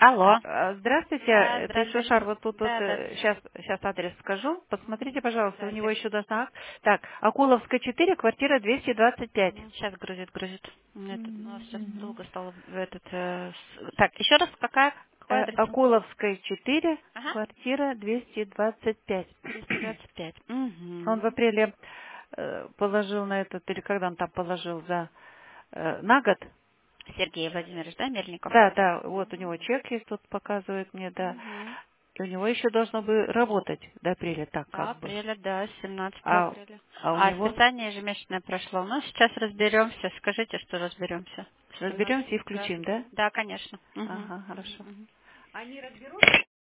Алло. Здравствуйте, Да, это здравствуйте. Шушар, вот тут вот Да, да. сейчас адрес скажу. Посмотрите, пожалуйста, у него Давайте. еще должна... Так, Акуловская 4, квартира 225. Сейчас грузит. Это, сейчас Мгм. долго стало в этот... Так, еще раз, какой адрес там? Акуловская 4, Ага. квартира 225. 225. Он в Угу. апреле положил на этот, или когда он там положил за на год. Сергей Владимирович, да, Мельников? Да, да, вот у него чек есть, тут показывает мне, да. Угу. И у него еще должно бы работать до апреля, так До как бы. апреля, да, 17 А, апреля. а у А него списание ежемесячное прошло. Ну, сейчас разберемся. Скажите, что разберемся. 17. разберемся и Да. включим, да? Да, конечно. Угу. Ага, Угу. хорошо. Угу. Они разберутся?